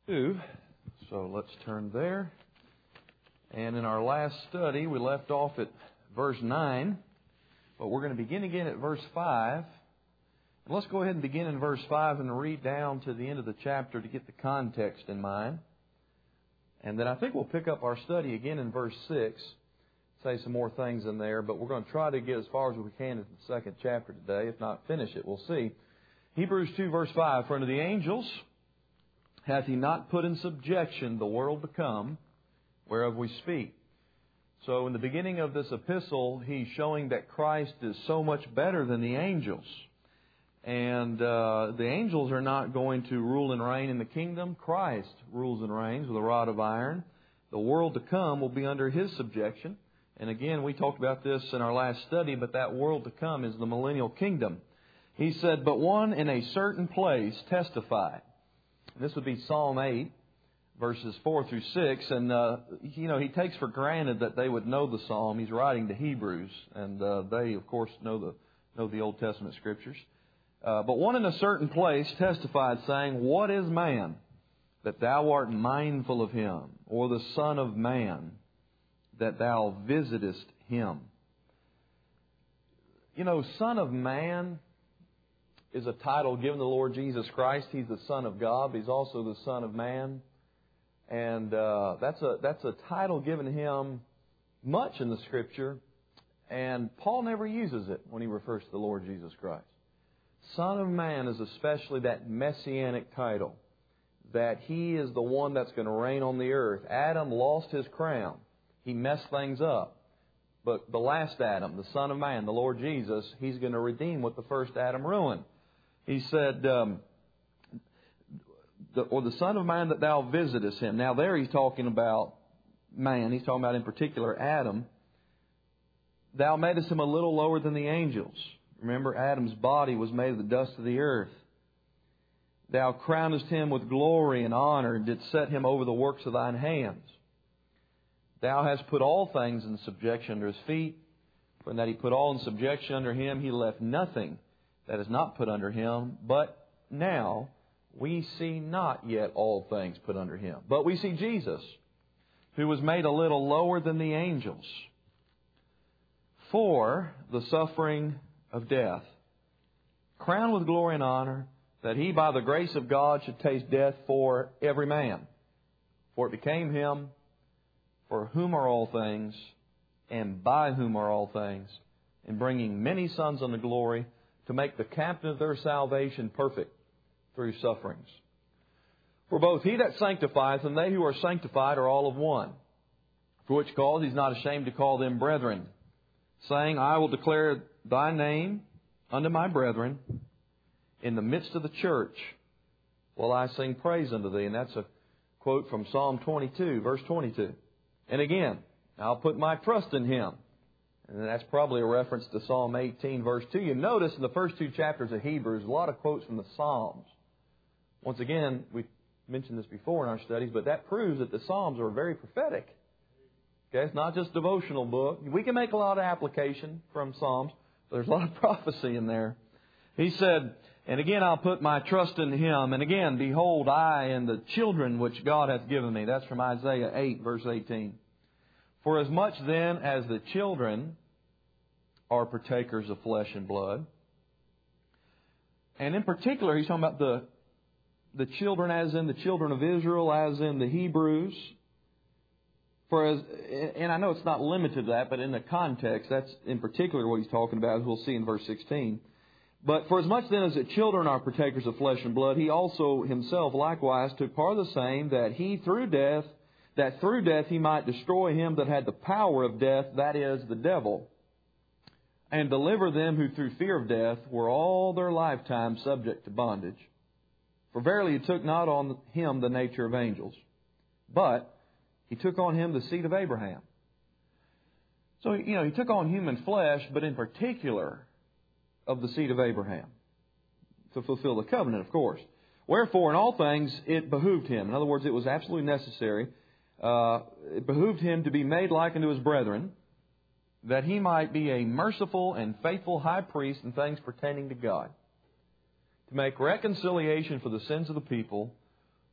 2. So let's turn there. And in our last study, we left off at verse 9. But we're going to begin again at verse 5. And let's go ahead and begin in verse 5 and read down to the end of the chapter to get the context in mind. And then I think we'll pick up our study again in verse 6. Say some more things in there. But we're going to try to get as far as we can into the second chapter today. If not, finish it. We'll see. Hebrews 2 verse 5. For unto the angels hath He not put in subjection the world to come, whereof we speak. So in the beginning of this epistle, he's showing that Christ is so much better than the angels. And the angels are not going to rule and reign in the kingdom. Christ rules and reigns with a rod of iron. The world to come will be under His subjection. And again, we talked about this in our last study, but that world to come is the millennial kingdom. He said, but one in a certain place testified. This would be Psalm 8, verses 4 through 6. And, he takes for granted that they would know the psalm. He's writing to Hebrews. And they, of course, know the Old Testament Scriptures. But one in a certain place testified, saying, what is man, that thou art mindful of him? Or the Son of Man, that thou visitest him? Son of Man is a title given to the Lord Jesus Christ. He's the Son of God. He's also the Son of Man. And that's a title given to Him much in the Scripture. And Paul never uses it when he refers to the Lord Jesus Christ. Son of Man is especially that messianic title, that He is the one that's going to reign on the earth. Adam lost his crown. He messed things up. But the last Adam, the Son of Man, the Lord Jesus, He's going to redeem what the first Adam ruined. He said, or the Son of Man that thou visitest him. Now there he's talking about man. He's talking about in particular Adam. Thou madest him a little lower than the angels. Remember, Adam's body was made of the dust of the earth. Thou crownest him with glory and honor, and didst set him over the works of thine hands. Thou hast put all things in subjection under his feet. For in that he put all in subjection under him, he left nothing that is not put under him. But now we see not yet all things put under him. But we see Jesus, who was made a little lower than the angels, for the suffering of death, crowned with glory and honor, that He by the grace of God should taste death for every man. For it became Him, for whom are all things, and by whom are all things, in bringing many sons unto glory, to make the captain of their salvation perfect through sufferings. For both He that sanctifieth and they who are sanctified are all of one. For which cause He's not ashamed to call them brethren, saying, I will declare Thy name unto my brethren. In the midst of the church will I sing praise unto Thee. And that's a quote from Psalm 22, verse 22. And again, I'll put my trust in Him. And that's probably a reference to Psalm 18, verse 2. You notice in the first two chapters of Hebrews, a lot of quotes from the Psalms. Once again, we've mentioned this before in our studies, but that proves that the Psalms are very prophetic. Okay, it's not just a devotional book. We can make a lot of application from Psalms, but there's a lot of prophecy in there. He said, and again, I'll put my trust in Him. And again, behold, I and the children which God hath given me. That's from Isaiah 8, verse 18. For as much then as the children are partakers of flesh and blood, and in particular, he's talking about the children as in the children of Israel, as in the Hebrews. And I know it's not limited to that, but in the context, that's in particular what he's talking about, as we'll see in verse 16. But for as much then as the children are partakers of flesh and blood, He also Himself likewise took part of the same, that through death He might destroy him that had the power of death, that is, the devil, and deliver them who through fear of death were all their lifetime subject to bondage. For verily He took not on Him the nature of angels, but He took on Him the seed of Abraham. So, He took on human flesh, but in particular of the seed of Abraham, to fulfill the covenant, of course. Wherefore, in all things, it behooved Him. In other words, it was absolutely necessary. It behooved Him to be made like unto His brethren, that He might be a merciful and faithful high priest in things pertaining to God, to make reconciliation for the sins of the people,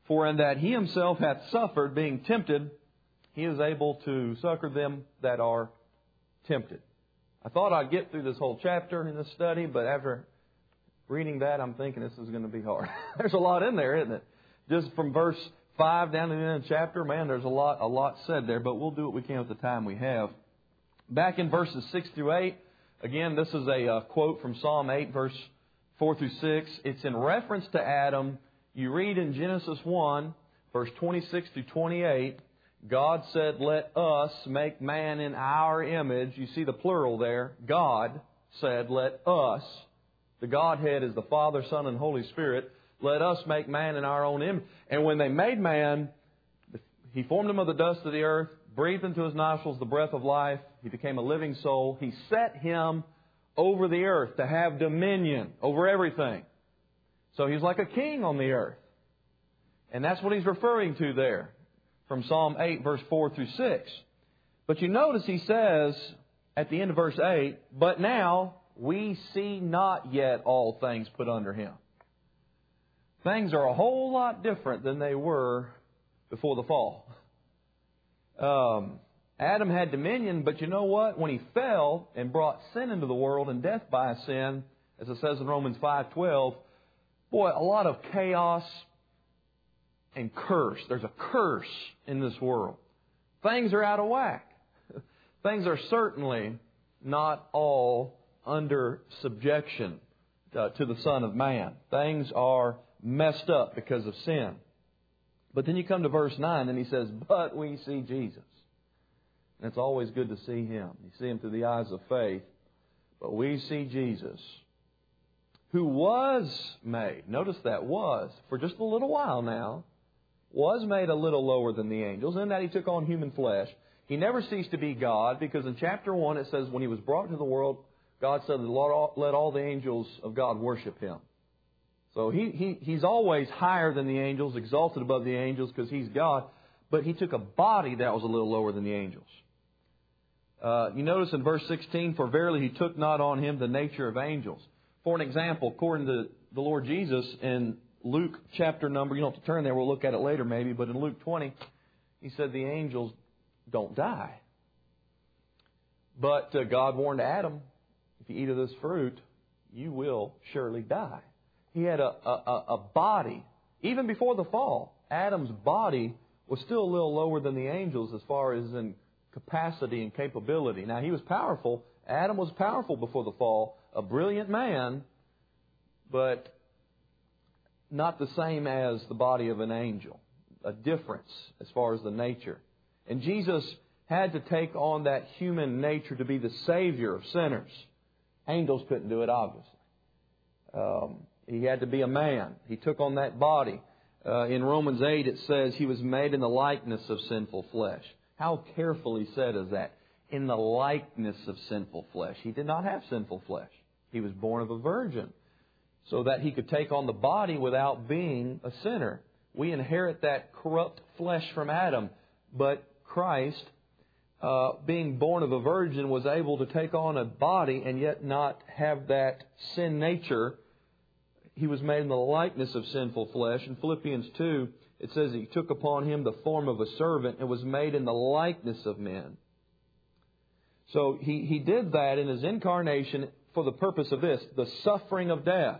For in that He Himself hath suffered, being tempted, He is able to succor them that are tempted. I thought I'd get through this whole chapter in this study, but after reading that, I'm thinking this is going to be hard. There's a lot in there, isn't it? Just from verse 5 down to the end of the chapter, man, there's a lot said there, but we'll do what we can with the time we have. Back in verses 6 through 8, again, this is a quote from Psalm 8, verse 4 through 6. It's in reference to Adam. You read in Genesis 1, verse 26 through 28, God said, let us make man in our image. You see the plural there. God said, let us. The Godhead is the Father, Son, and Holy Spirit. Let us make man in our own image. And when they made man, He formed him of the dust of the earth, breathed into his nostrils the breath of life. He became a living soul. He set him over the earth to have dominion over everything. So He's like a king on the earth. And that's what He's referring to there from Psalm 8, verse 4 through 6. But you notice He says at the end of verse 8, but now we see not yet all things put under Him. Things are a whole lot different than they were before the fall. Adam had dominion, but you know what? When he fell and brought sin into the world and death by sin, as it says in Romans 5:12, boy, a lot of chaos and curse. There's a curse in this world. Things are out of whack. Things are certainly not all under subjection to the Son of Man. Things are messed up because of sin. But then you come to verse 9 and He says, but we see Jesus. And it's always good to see Him. You see Him through the eyes of faith. But we see Jesus, who was made, notice that was, for just a little while now, was made a little lower than the angels, in that He took on human flesh. He never ceased to be God, because in chapter 1 it says, when He was brought into the world, God said, let all the angels of God worship Him. So He's always higher than the angels, exalted above the angels, because He's God. But He took a body that was a little lower than the angels. You notice in verse 16, for verily He took not on Him the nature of angels. For an example, according to the Lord Jesus in Luke chapter number, you don't have to turn there, we'll look at it later maybe, but in Luke 20, He said the angels don't die. But God warned Adam, if you eat of this fruit, you will surely die. He had a body. Even before the fall, Adam's body was still a little lower than the angels as far as in capacity and capability. Now, he was powerful. Adam was powerful before the fall. A brilliant man, but not the same as the body of an angel. A difference as far as the nature. And Jesus had to take on that human nature to be the Savior of sinners. Angels couldn't do it, obviously. He had to be a man. He took on that body. In Romans 8 it says He was made in the likeness of sinful flesh. How carefully said is that? In the likeness of sinful flesh. He did not have sinful flesh. He was born of a virgin, so that He could take on the body without being a sinner. We inherit that corrupt flesh from Adam, but Christ, being born of a virgin, was able to take on a body and yet not have that sin nature. He was made in the likeness of sinful flesh. In Philippians 2, it says He took upon Him the form of a servant and was made in the likeness of men. So He did that in His incarnation for the purpose of this, the suffering of death.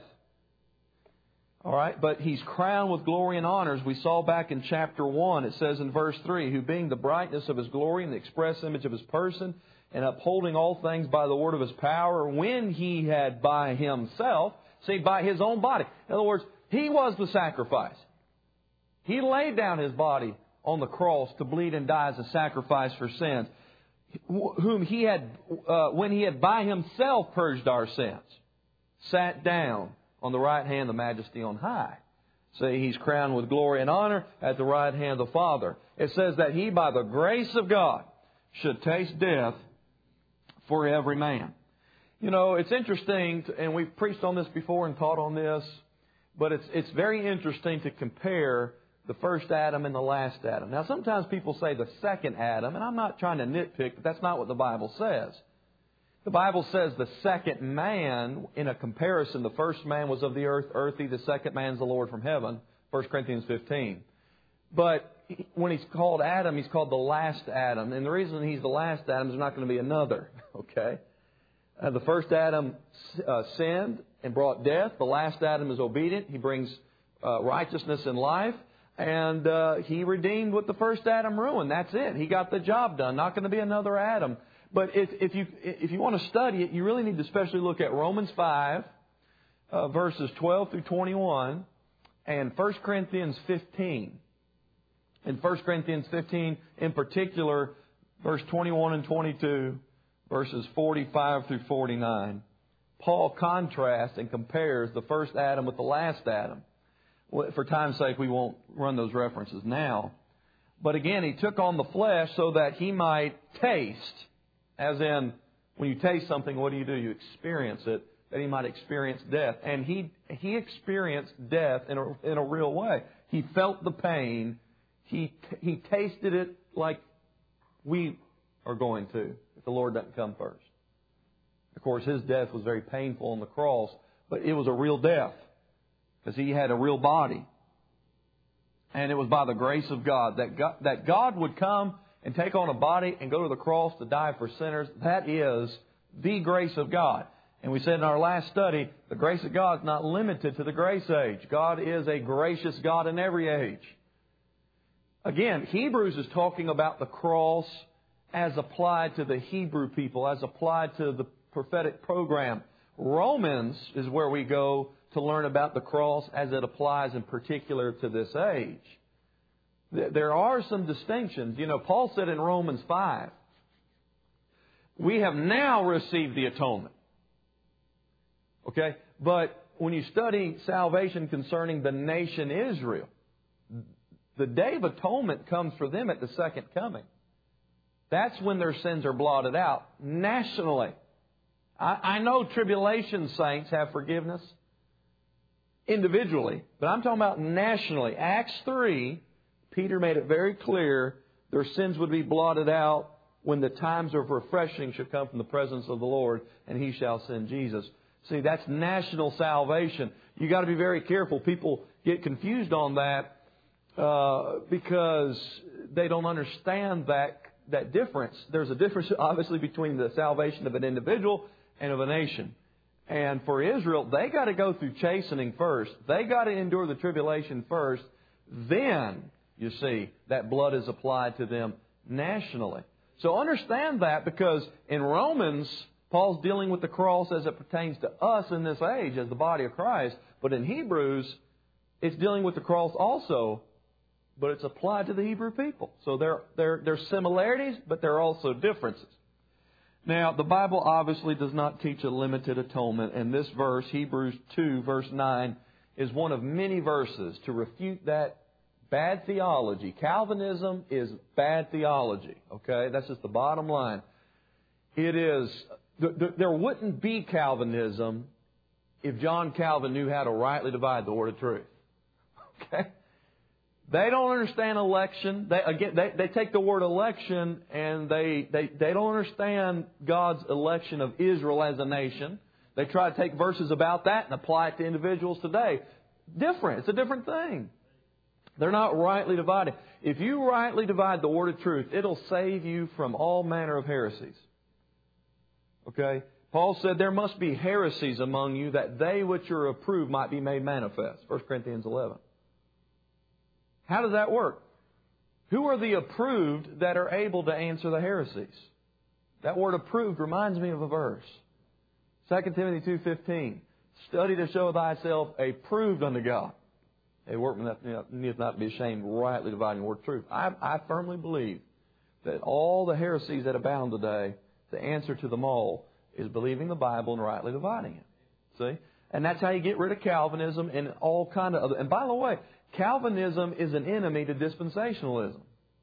All right, but He's crowned with glory and honors. We saw back in chapter 1, it says in verse 3, who being the brightness of His glory and the express image of His person, and upholding all things by the word of His power, when He had by Himself, see, by His own body. In other words, He was the sacrifice. He laid down His body on the cross to bleed and die as a sacrifice for sins, whom He had, when He had by Himself purged our sins, sat down on the right hand of the Majesty on high. See, He's crowned with glory and honor at the right hand of the Father. It says that He, by the grace of God, should taste death for every man. You know, it's interesting, and we've preached on this before and taught on this, but it's very interesting to compare the first Adam and the last Adam. Now, sometimes people say the second Adam, and I'm not trying to nitpick, but that's not what the Bible says. The Bible says the second man, in a comparison, the first man was of the earth, earthy, the second man is the Lord from heaven, 1 Corinthians 15. But when he's called Adam, he's called the last Adam. And the reason he's the last Adam is there's not going to be another. Okay? The first Adam sinned and brought death. The last Adam is obedient. He brings righteousness and life. And he redeemed what the first Adam ruined. That's it. He got the job done. Not going to be another Adam. But if you want to study it, you really need to especially look at Romans 5, verses 12 through 21, and 1 Corinthians 15. In 1 Corinthians 15, in particular, verse 21 and 22, verses 45 through 49, Paul contrasts and compares the first Adam with the last Adam. For time's sake, we won't run those references now. But again, he took on the flesh so that he might taste, as in, when you taste something, what do? You experience it, that he might experience death. And he experienced death in a real way. He felt the pain. He tasted it like we are going to, if the Lord doesn't come first. Of course, his death was very painful on the cross, but it was a real death, because he had a real body. And it was by the grace of God that God would come and take on a body and go to the cross to die for sinners. That is the grace of God. And we said in our last study, the grace of God is not limited to the grace age. God is a gracious God in every age. Again, Hebrews is talking about the cross as applied to the Hebrew people, as applied to the prophetic program. Romans is where we go to learn about the cross as it applies in particular to this age. There are some distinctions. You know, Paul said in Romans 5, we have now received the atonement. Okay? But when you study salvation concerning the nation Israel, the day of atonement comes for them at the second coming. That's when their sins are blotted out nationally. I know tribulation saints have forgiveness individually, but I'm talking about nationally. Acts 3, Peter made it very clear their sins would be blotted out when the times of refreshing should come from the presence of the Lord, and He shall send Jesus. See, that's national salvation. You've got to be very careful. People get confused on that because they don't understand that difference. There's a difference, obviously, between the salvation of an individual and of a nation. And for Israel, they got to go through chastening first. They got to endure the tribulation first. Then, you see, that blood is applied to them nationally. So understand that, because in Romans, Paul's dealing with the cross as it pertains to us in this age as the body of Christ. But in Hebrews, it's dealing with the cross also, but it's applied to the Hebrew people. So there's similarities, but there are also differences. Now, the Bible obviously does not teach a limited atonement, and this verse, Hebrews 2, verse 9, is one of many verses to refute that bad theology. Calvinism is bad theology, okay? That's just the bottom line. It is. There wouldn't be Calvinism if John Calvin knew how to rightly divide the word of truth, okay? They don't understand election. They take the word election and they don't understand God's election of Israel as a nation. They try to take verses about that and apply it to individuals today. Different. It's a different thing. They're not rightly divided. If you rightly divide the word of truth, it'll save you from all manner of heresies. Okay? Paul said there must be heresies among you, that they which are approved might be made manifest. 1 Corinthians 11. How does that work? Who are the approved that are able to answer the heresies? That word approved reminds me of a verse. 2 Timothy 2:15. Study to show thyself approved unto God. A workman that needeth not be ashamed, rightly dividing the word of truth. I firmly believe that all the heresies that abound today, the answer to them all is believing the Bible and rightly dividing it. See? And that's how you get rid of Calvinism and all kind of other. And by the way, Calvinism is an enemy to dispensationalism.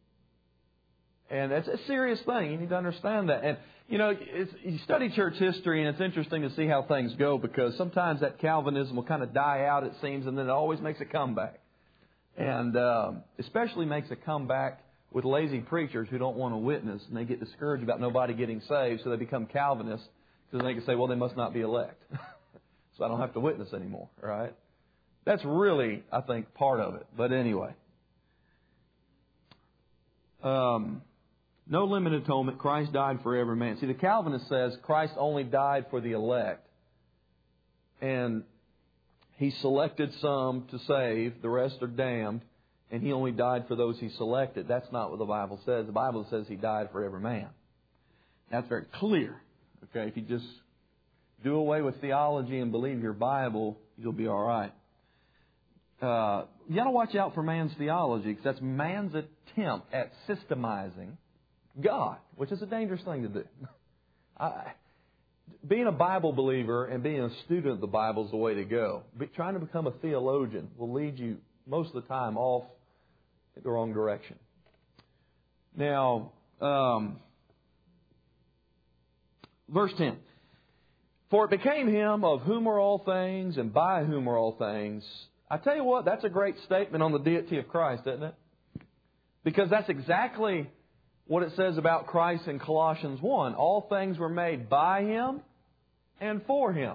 And that's a serious thing. You need to understand that. And, you know, you study church history, and it's interesting to see how things go, because sometimes that Calvinism will kind of die out, it seems, and then it always makes a comeback. And especially makes a comeback with lazy preachers who don't want to witness, and they get discouraged about nobody getting saved, so they become Calvinists, because they can say, well, they must not be elect. So I don't have to witness anymore, right? That's really, I think, part of it. But anyway. No limited atonement. Christ died for every man. See, the Calvinist says Christ only died for the elect. And He selected some to save. The rest are damned. And He only died for those He selected. That's not what the Bible says. The Bible says He died for every man. That's very clear. Okay, if you just do away with theology and believe your Bible, you'll be all right. You got to watch out for man's theology, because that's man's attempt at systemizing God, which is a dangerous thing to do. Being a Bible believer and being a student of the Bible is the way to go. Trying to become a theologian will lead you most of the time off the wrong direction. Now, verse 10. For it became Him of whom are all things and by whom are all things. I tell you what, that's a great statement on the deity of Christ, isn't it? Because that's exactly what it says about Christ in Colossians 1. All things were made by Him and for Him.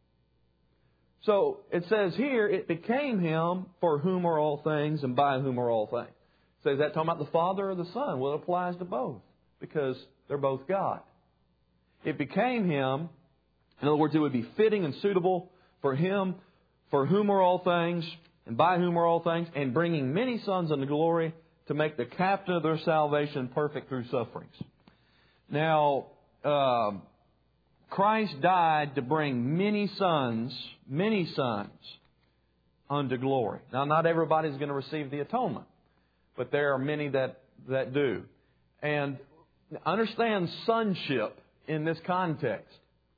So it says here, it became Him for whom are all things and by whom are all things. So is that talking about the Father or the Son? Well, it applies to both, because they're both God. It became Him. In other words, it would be fitting and suitable for Him, for whom are all things, and by whom are all things, and bringing many sons unto glory, to make the captain of their salvation perfect through sufferings. Now, Christ died to bring many sons unto glory. Now, not everybody's going to receive the atonement, but there are many that do. And understand sonship in this context.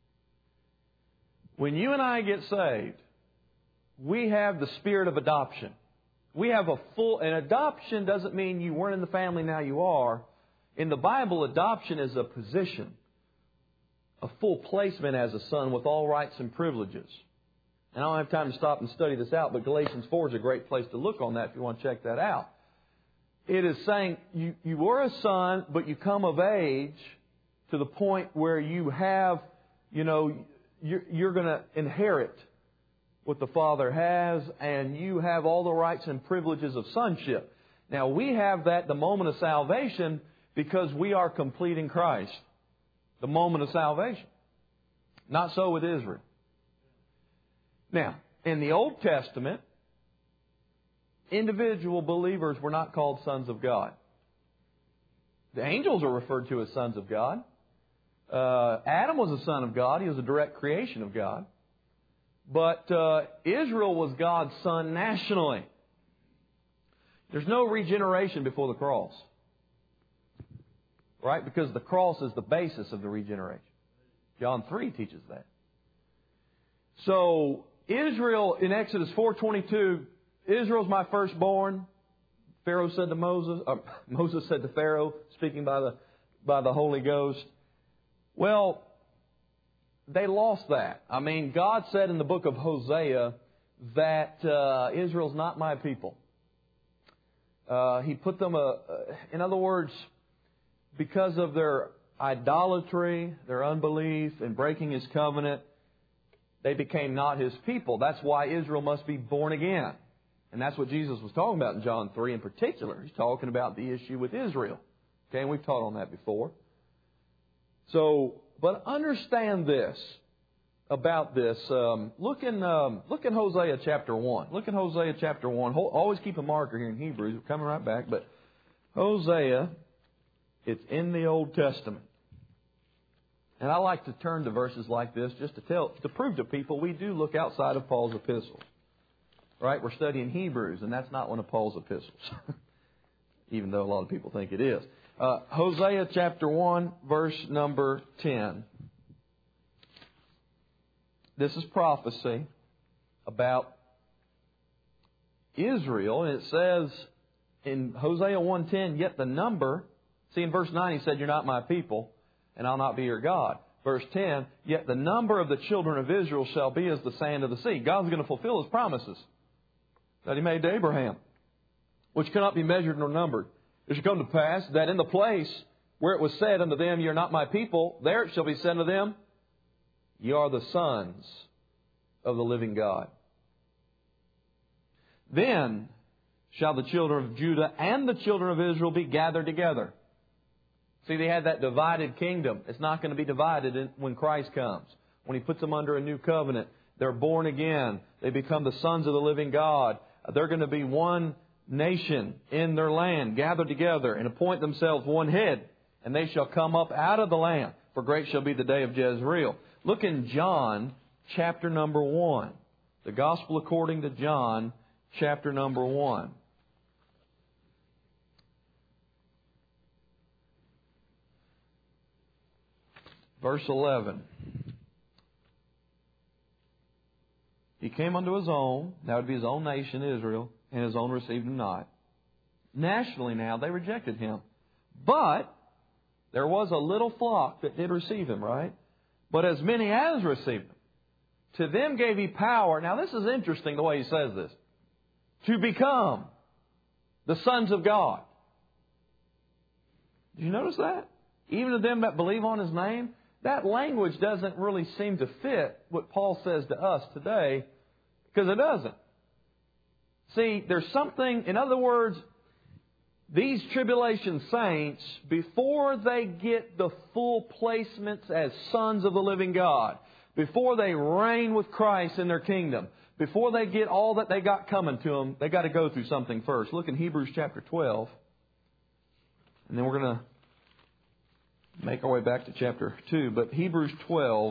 When you and I get saved, we have the spirit of adoption. We have and adoption doesn't mean you weren't in the family, now you are. In the Bible, adoption is a position, a full placement as a son with all rights and privileges. And I don't have time to stop and study this out, but Galatians 4 is a great place to look on that if you want to check that out. It is saying you were a son, but you come of age to the point where you have, you're going to inherit what the Father has, and you have all the rights and privileges of sonship. Now, we have that the moment of salvation because we are complete in Christ. The moment of salvation. Not so with Israel. Now, in the Old Testament, individual believers were not called sons of God. The angels are referred to as sons of God. Adam was a son of God. He was a direct creation of God. But Israel was God's son nationally. There's no regeneration before the cross. Right? Because the cross is the basis of the regeneration. John 3 teaches that. So, Israel, in Exodus 4:22, Israel's my firstborn. Pharaoh said to Moses, Moses said to Pharaoh, speaking by the Holy Ghost. Well, they lost that. I mean, God said in the book of Hosea that Israel's not my people. He put them, in other words, because of their idolatry, their unbelief, and breaking His covenant, they became not His people. That's why Israel must be born again. And that's what Jesus was talking about in John 3 in particular. He's talking about the issue with Israel. Okay, and we've taught on that before. So, but understand this about this. Look in Hosea chapter 1. Look in Hosea chapter 1. Always keep a marker here in Hebrews. We're coming right back. But Hosea, it's in the Old Testament. And I like to turn to verses like this just to prove to people we do look outside of Paul's epistles. Right? We're studying Hebrews, and that's not one of Paul's epistles. Even though a lot of people think it is. Hosea chapter 1, verse number 10. This is prophecy about Israel. And it says in Hosea 1:10, yet the number... See, in verse 9 he said, you're not my people, and I'll not be your God. Verse 10, yet the number of the children of Israel shall be as the sand of the sea. God's going to fulfill His promises that He made to Abraham, which cannot be measured nor numbered. It shall come to pass that in the place where it was said unto them, ye are not my people, there it shall be said unto them, ye are the sons of the living God. Then shall the children of Judah and the children of Israel be gathered together. See, they had that divided kingdom. It's not going to be divided when Christ comes. When He puts them under a new covenant, they're born again. They become the sons of the living God. They're going to be one nation in their land, gathered together and appoint themselves one head. And they shall come up out of the land, for great shall be the day of Jezreel. Look in John chapter number 1. The Gospel according to John chapter number 1. Verse 11. He came unto His own, that would be His own nation, Israel, and His own received Him not. Nationally now, they rejected Him. But there was a little flock that did receive Him, right? But as many as received Him, to them gave He power. Now this is interesting the way He says this. To become the sons of God. Did you notice that? Even to them that believe on His name. That language doesn't really seem to fit what Paul says to us today, because it doesn't. See, there's something, in other words, these tribulation saints, before they get the full placements as sons of the living God, before they reign with Christ in their kingdom, before they get all that they got coming to them, they got to go through something first. Look in Hebrews chapter 12, and then we're going to make our way back to chapter 2. But Hebrews 12,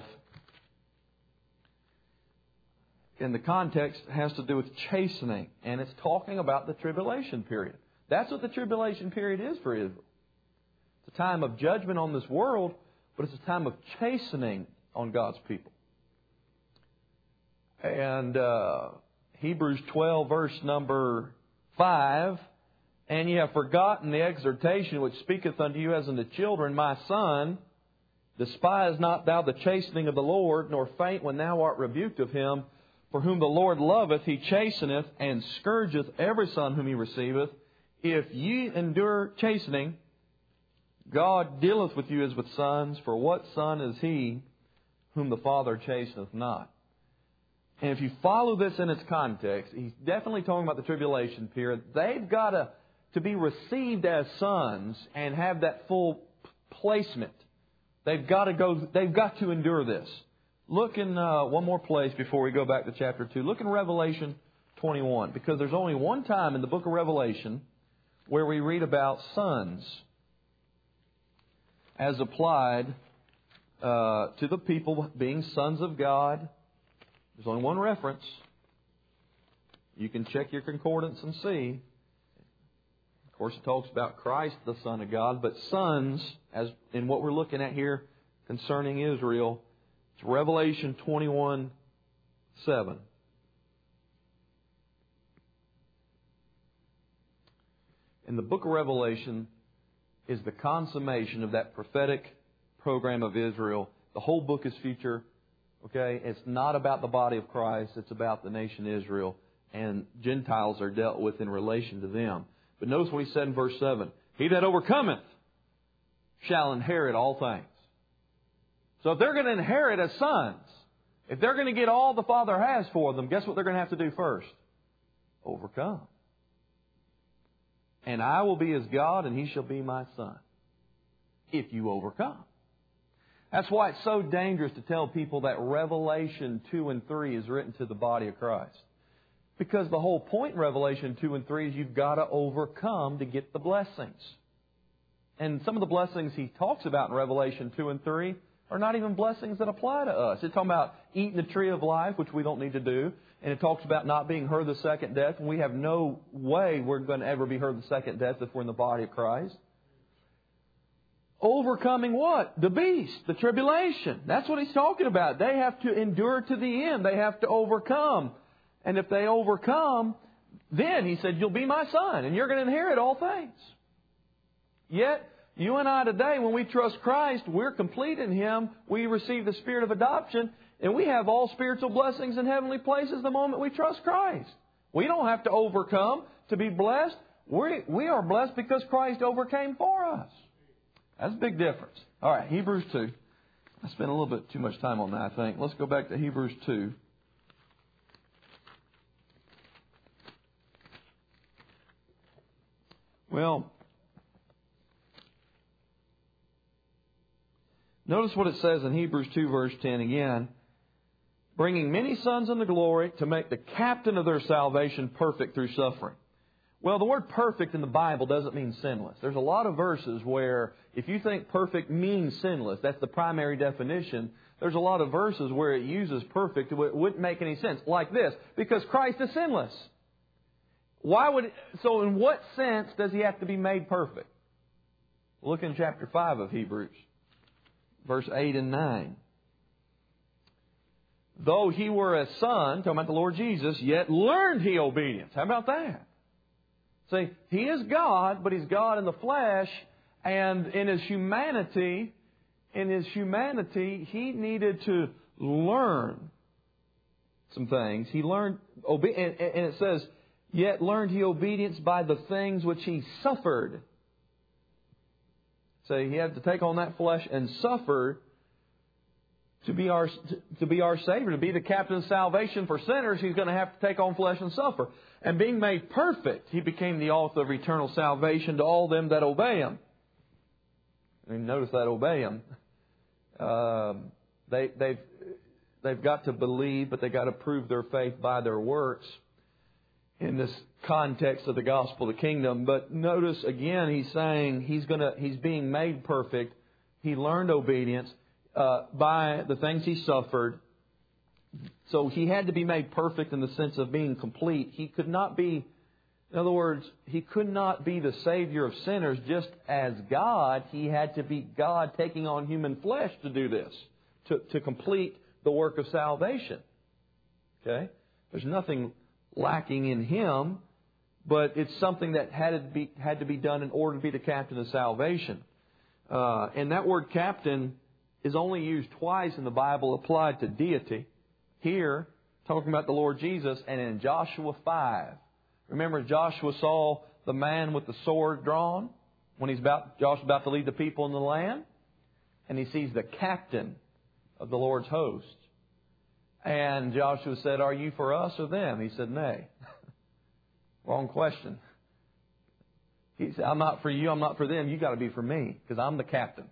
in the context, has to do with chastening. And it's talking about the tribulation period. That's what the tribulation period is for Israel. It's a time of judgment on this world, but it's a time of chastening on God's people. And Hebrews 12, verse number 5, and ye have forgotten the exhortation which speaketh unto you as unto children, my son, despise not thou the chastening of the Lord, nor faint when thou art rebuked of Him. For whom the Lord loveth, He chasteneth, and scourgeth every son whom He receiveth. If ye endure chastening, God dealeth with you as with sons. For what son is he whom the Father chasteneth not? And if you follow this in its context, He's definitely talking about the tribulation period. They've got to be received as sons and have that full placement. They've got to endure this. Look in one more place before we go back to chapter 2. Look in Revelation 21, because there's only one time in the book of Revelation where we read about sons as applied to the people being sons of God. There's only one reference. You can check your concordance and see. Of course, it talks about Christ, the Son of God, but sons, as in what we're looking at here concerning Israel, it's Revelation 21:7. In the book of Revelation is the consummation of that prophetic program of Israel. The whole book is future. Okay? It's not about the body of Christ. It's about the nation Israel. And Gentiles are dealt with in relation to them. But notice what He said in verse 7. He that overcometh shall inherit all things. So if they're going to inherit as sons, if they're going to get all the Father has for them, guess what they're going to have to do first? Overcome. And I will be His God, and He shall be my son. If you overcome. That's why it's so dangerous to tell people that Revelation 2 and 3 is written to the body of Christ. Because the whole point in Revelation 2 and 3 is you've got to overcome to get the blessings. And some of the blessings he talks about in Revelation 2 and 3 are not even blessings that apply to us. It's talking about eating the tree of life, which we don't need to do. And it talks about not being heard the second death. And we have no way we're going to ever be heard the second death if we're in the body of Christ. Overcoming what? The beast, the tribulation. That's what he's talking about. They have to endure to the end. They have to overcome. And if they overcome, then he said, you'll be my son and you're going to inherit all things. Yet, you and I today, when we trust Christ, we're complete in Him. We receive the spirit of adoption, and we have all spiritual blessings in heavenly places the moment we trust Christ. We don't have to overcome to be blessed. We are blessed because Christ overcame for us. That's a big difference. All right, Hebrews 2. I spent a little bit too much time on that, I think. Let's go back to Hebrews 2. Well, notice what it says in Hebrews 2, verse 10 again. Bringing many sons into glory to make the captain of their salvation perfect through suffering. Well, the word perfect in the Bible doesn't mean sinless. There's a lot of verses where if you think perfect means sinless, that's the primary definition. There's a lot of verses where it uses perfect. It wouldn't make any sense. Like this, because Christ is sinless. So in what sense does He have to be made perfect? Look in chapter 5 of Hebrews, verse 8 and 9. Though He were a son, talking about the Lord Jesus, yet learned He obedience. How about that? See, He is God, but He's God in the flesh, and in His humanity, He needed to learn some things. He learned, and it says, yet learned He obedience by the things which He suffered. So He had to take on that flesh and suffer to be our Savior, to be the captain of salvation for sinners. He's going to have to take on flesh and suffer. And being made perfect, He became the author of eternal salvation to all them that obey Him. And notice that obey Him. They've got to believe, but they've got to prove their faith by their works in this context of the gospel of the kingdom. But notice again, He's saying He's being made perfect. He learned obedience by the things He suffered. So He had to be made perfect in the sense of being complete. He could not be, in other words, He could not be the Savior of sinners just as God. He had to be God taking on human flesh to do this, to complete the work of salvation. Okay? There's nothing lacking in Him, but it's something that had to be done in order to be the captain of salvation. And that word captain is only used twice in the Bible applied to deity. Here, talking about the Lord Jesus, and in Joshua 5. Remember, Joshua saw the man with the sword drawn when Joshua's about to lead the people in the land? And he sees the captain of the Lord's host. And Joshua said, "Are you for us or them?" He said, "Nay." Wrong question. He said, "I'm not for you, I'm not for them. You got to be for me, because I'm the captain."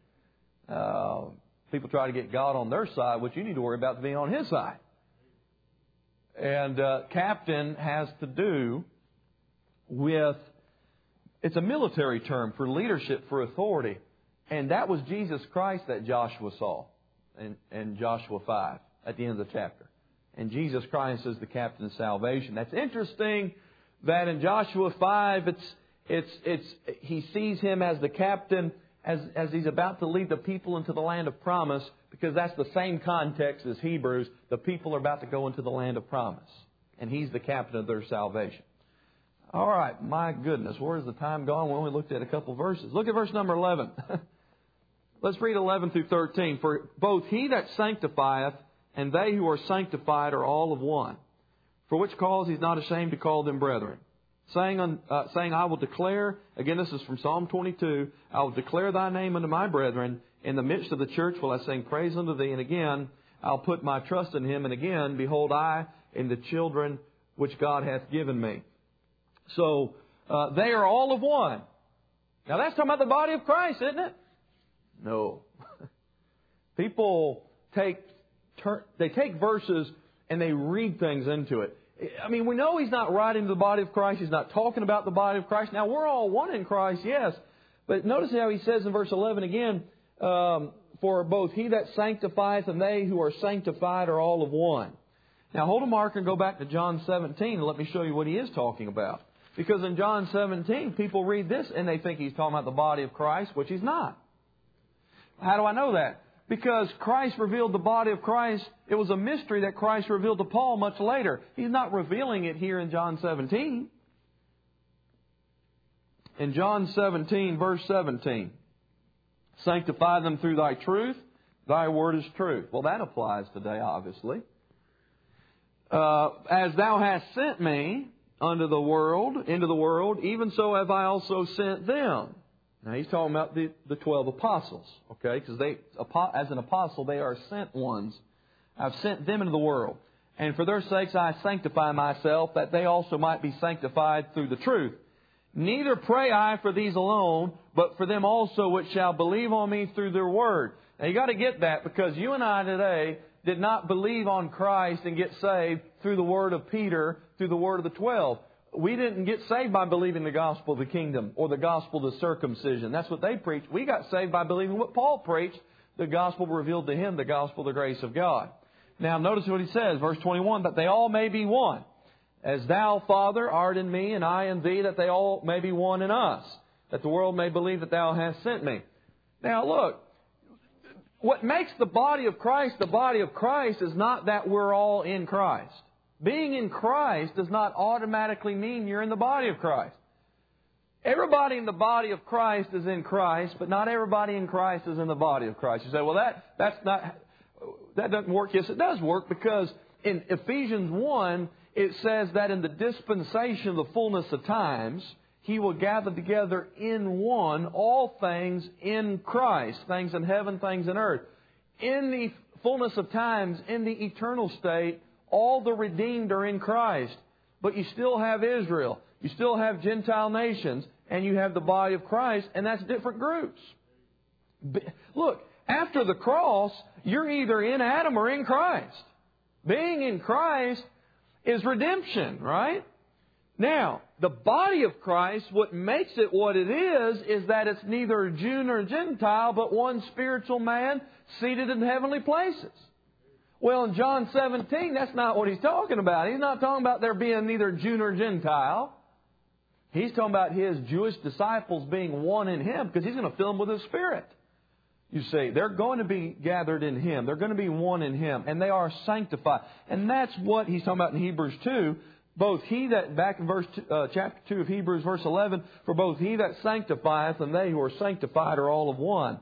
People try to get God on their side. What you need to worry about is being on His side. And captain has to do with, it's a military term for leadership, for authority. And that was Jesus Christ that Joshua saw in Joshua 5 at the end of the chapter. And Jesus Christ is the captain of salvation. That's interesting that in Joshua 5 he sees Him as the captain as He's about to lead the people into the land of promise, because that's the same context as Hebrews. The people are about to go into the land of promise, and He's the captain of their salvation. All right, my goodness, where's the time gone? We only looked at a couple verses. Look at verse number 11. Let's read 11 through 13. For both He that sanctifieth and they who are sanctified are all of one. For which cause He's not ashamed to call them brethren. Saying, I will declare, again this is from Psalm 22, I will declare Thy name unto my brethren. In the midst of the church will I sing praise unto Thee. And again, I'll put my trust in Him. And again, behold, I and the children which God hath given me. So, they are all of one. Now that's talking about the body of Christ, isn't it? No. People take verses and they read things into it. I mean, we know He's not writing to the body of Christ. He's not talking about the body of Christ. Now, we're all one in Christ, yes. But notice how He says in verse 11 again, for both He that sanctifieth and they who are sanctified are all of one. Now, hold a marker and go back to John 17 and let me show you what He is talking about. Because in John 17, people read this and they think He's talking about the body of Christ, which He's not. How do I know that? Because Christ revealed the body of Christ. It was a mystery that Christ revealed to Paul much later. He's not revealing it here in John 17. In John 17, verse 17, sanctify them through Thy truth. Thy word is truth. Well, that applies today, obviously. As Thou hast sent me into the world, even so have I also sent them. Now, He's talking about the 12 apostles, okay? Because as an apostle, they are sent ones. I've sent them into the world. And for their sakes I sanctify myself, that they also might be sanctified through the truth. Neither pray I for these alone, but for them also which shall believe on me through their word. Now you got to get that, because you and I today did not believe on Christ and get saved through the word of Peter, through the word of the 12. We didn't get saved by believing the gospel of the kingdom or the gospel of the circumcision. That's what they preached. We got saved by believing what Paul preached, the gospel revealed to him, the gospel of the grace of God. Now notice what he says, verse 21, that they all may be one. As thou, Father, art in me, and I in thee, that they all may be one in us, that the world may believe that thou hast sent me. Now look, what makes the body of Christ is not that we're all in Christ. Being in Christ does not automatically mean you're in the body of Christ. Everybody in the body of Christ is in Christ, but not everybody in Christ is in the body of Christ. You say, well, that doesn't work. Yes, it does work, because in Ephesians 1, it says that in the dispensation of the fullness of times, He will gather together in one all things in Christ, things in heaven, things in earth. In the fullness of times, in the eternal state, all the redeemed are in Christ. But you still have Israel. You still have Gentile nations. And you have the body of Christ. And that's different groups. Look, after the cross, you're either in Adam or in Christ. Being in Christ is redemption, right? Now, the body of Christ, what makes it what it is that it's neither Jew nor Gentile, but one spiritual man seated in heavenly places. Well, in John 17, that's not what He's talking about. He's not talking about there being neither Jew nor Gentile. He's talking about His Jewish disciples being one in Him, because He's going to fill them with His Spirit. You see, they're going to be gathered in Him. They're going to be one in Him. And they are sanctified. And that's what He's talking about in Hebrews 2. Both he that, back in chapter 2 of Hebrews, verse 11, for both He that sanctifieth and they who are sanctified are all of one.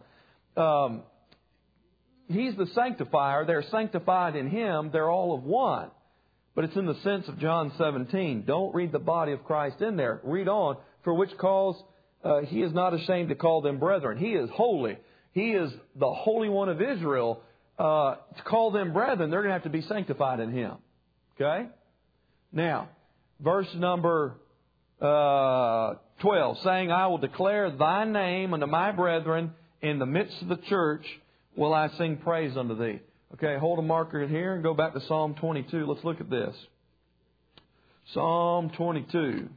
He's the sanctifier. They're sanctified in Him. They're all of one. But it's in the sense of John 17. Don't read the body of Christ in there. Read on. For which cause He is not ashamed to call them brethren. He is holy. He is the Holy One of Israel. To call them brethren, they're going to have to be sanctified in Him. Okay? Now, verse number 12, saying, I will declare Thy name unto my brethren in the midst of the church will I sing praise unto Thee. Okay, hold a marker here and go back to Psalm 22. Let's look at this. Psalm 22.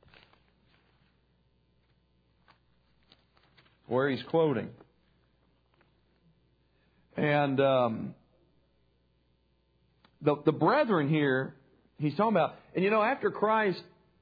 Where he's quoting. And the brethren here, he's talking about, and after Christ,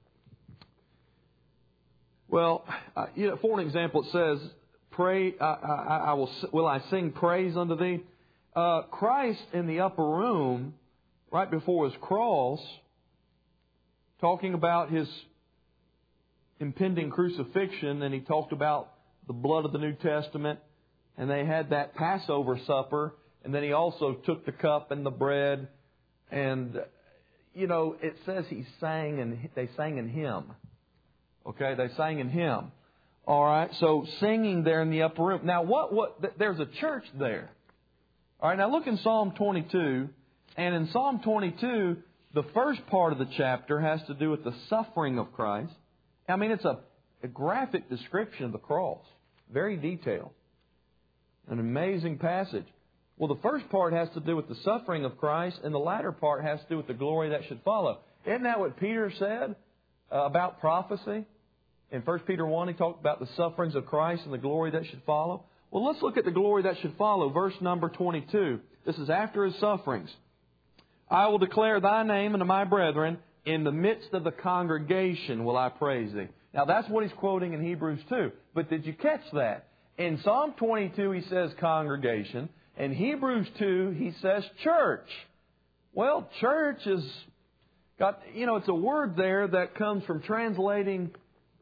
well, for an example, it says, "Pray, will I sing praise unto Thee?" Christ in the upper room, right before His cross, talking about His impending crucifixion, and He talked about the blood of the New Testament, and they had that Passover supper, and then He also took the cup and the bread, and it says they sang in Him. Okay, they sang in Him. All right, so singing there in the upper room. Now, there's a church there. All right, now look in Psalm 22, and in Psalm 22, the first part of the chapter has to do with the suffering of Christ. I mean, it's a graphic description of the cross, very detailed, an amazing passage. Well, the first part has to do with the suffering of Christ, and the latter part has to do with the glory that should follow. Isn't that what Peter said about prophecy? In 1 Peter 1, he talked about the sufferings of Christ and the glory that should follow. Well, let's look at the glory that should follow. Verse number 22. This is after His sufferings. I will declare Thy name unto my brethren. In the midst of the congregation will I praise Thee. Now, that's what he's quoting in Hebrews 2. But did you catch that? In Psalm 22, he says congregation. In Hebrews 2, he says church. Well, church is got, it's a word there that comes from translating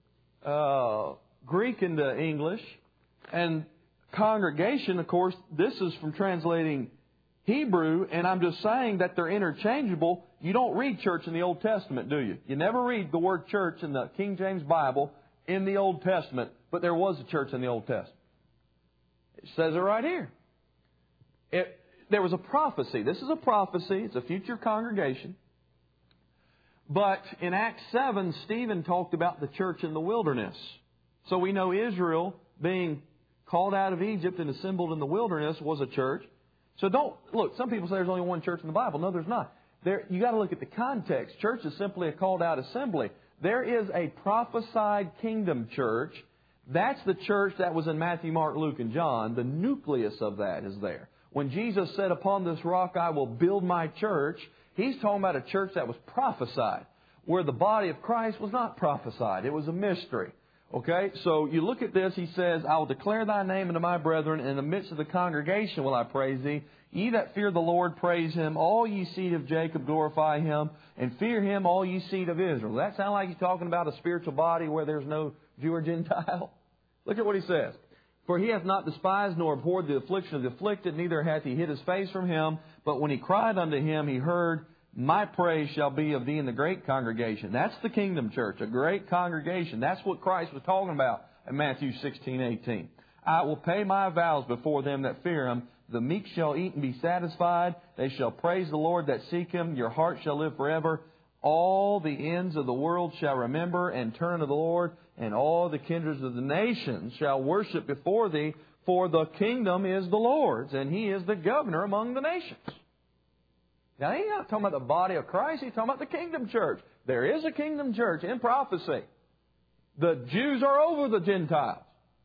Greek into English. And congregation, of course, this is from translating Hebrew, and I'm just saying that they're interchangeable. You don't read church in the Old Testament, do you? You never read the word church in the King James Bible in the Old Testament, but there was a church in the Old Testament. It says it right here. There was a prophecy. This is a prophecy. It's a future congregation. But in Acts 7, Stephen talked about the church in the wilderness. So we know Israel being called out of Egypt and assembled in the wilderness was a church. So look, some people say there's only one church in the Bible. No, there's not. You got to look at the context. Church is simply a called out assembly. There is a prophesied kingdom church. That's the church that was in Matthew, Mark, Luke, and John. The nucleus of that is there. When Jesus said, upon this rock I will build my church, He's talking about a church that was prophesied, where the body of Christ was not prophesied. It was a mystery. Okay, so you look at this, He says, I will declare Thy name unto my brethren, and in the midst of the congregation will I praise Thee. Ye that fear the Lord, praise Him. All ye seed of Jacob, glorify Him. And fear Him, all ye seed of Israel. Does that sound like He's talking about a spiritual body where there's no Jew or Gentile? Look at what He says. For He hath not despised nor abhorred the affliction of the afflicted, neither hath He hid His face from him. But when he cried unto Him, He heard. My praise shall be of Thee in the great congregation. That's the kingdom church, a great congregation. That's what Christ was talking about in Matthew 16:18. I will pay my vows before them that fear Him. The meek shall eat and be satisfied. They shall praise the Lord that seek Him. Your heart shall live forever. All the ends of the world shall remember and turn to the Lord, and all the kindreds of the nations shall worship before Thee. For the kingdom is the Lord's, and He is the governor among the nations. Now, He's not talking about the body of Christ. He's talking about the kingdom church. There is a kingdom church in prophecy. The Jews are over the Gentiles.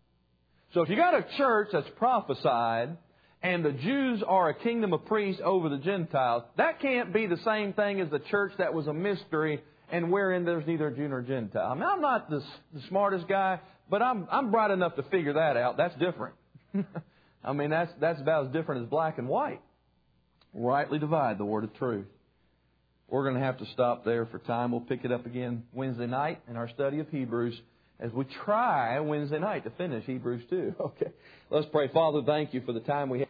So if you got a church that's prophesied, and the Jews are a kingdom of priests over the Gentiles, that can't be the same thing as the church that was a mystery and wherein there's neither Jew nor Gentile. I mean, I'm not the smartest guy, but I'm bright enough to figure that out. That's different. I mean, that's about as different as black and white. Rightly divide the word of truth. We're going to have to stop there for time. We'll pick it up again Wednesday night in our study of Hebrews as we try Wednesday night to finish Hebrews 2. Okay. Let's pray. Father, thank You for the time we have.